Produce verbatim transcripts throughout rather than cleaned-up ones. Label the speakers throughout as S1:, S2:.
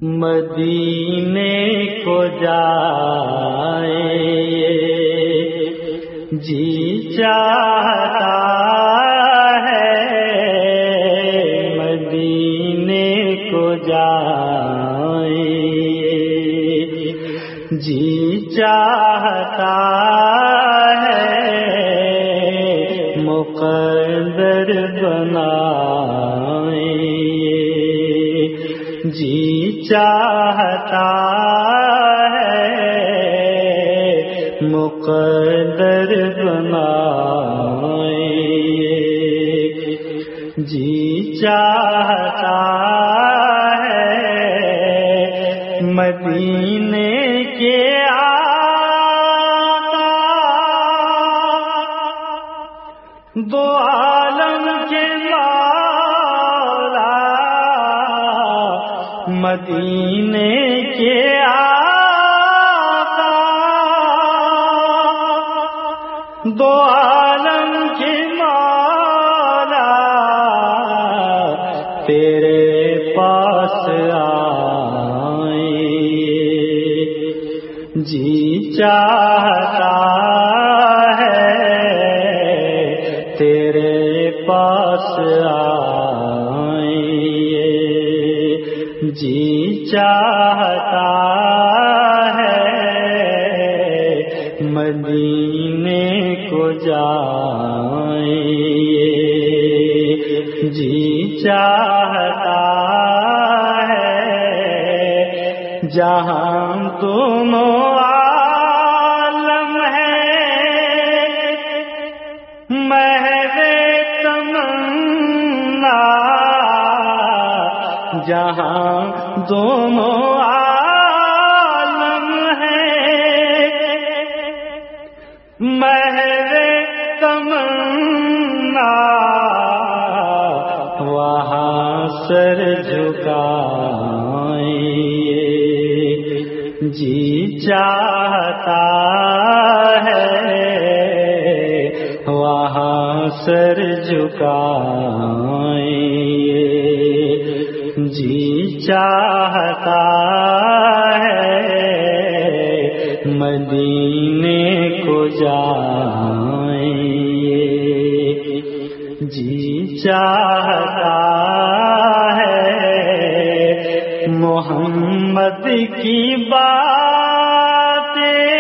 S1: مدینے کو جائے جی چاہتا ہے، مدینے کو جائے جی چاہتا ہے، مقدر بنائے جی چاہتا ہے، مقدر بنائے جی چاہتا ہے، مدینے کے آقا دو عالم کے مولا، مدینے کے آقا دو عالم کے مولا، تیرے پاس آئے جی چاہتا ہے، تیرے پاس آئے جی چاہتا ہے، مدینے کو جائے جی چاہتا ہے، جہاں تم عالم ہے محض تمنا، جہاں دونوں عالم ہیں محض تمنا، وہاں سر جھکائے جی چاہتا ہے، وہاں سر جھکائے جی چاہتا ہے، مدینے کو جائے جی چاہتا ہے، محمد کی باتیں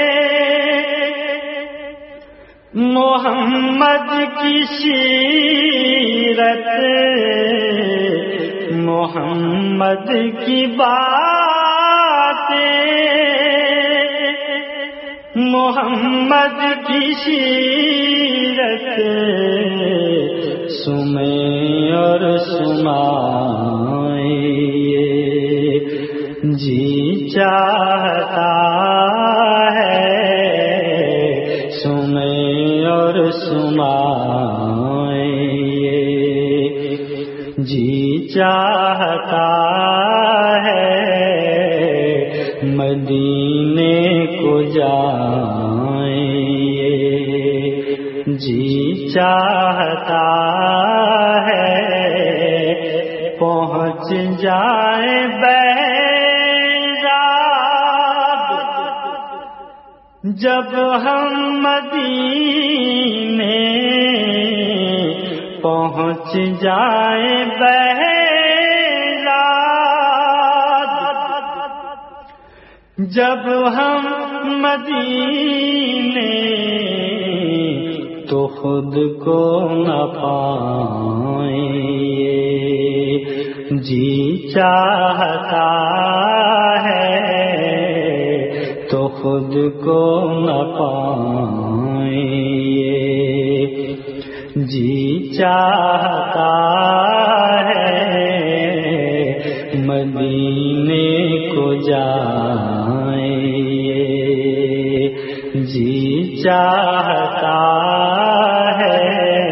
S1: محمد کی سیرت، محمد کی باتیں محمد کی سیرت، سنیں اور سنائیں جی چاہتا ہے، سنیں اور سنائیں جی چاہتا ہے، مدینے کو جائے جی چاہتا ہے، پہنچ جائے بہزاد جب ہم مدینے، پہنچ جائے بہزاد جب ہم مدینے، تو خود کو نہ پائیں جی چاہتا ہے، تو خود کو نہ پائیں جی چاہتا ہے، مدینے کو جائے جی چاہتا ہے۔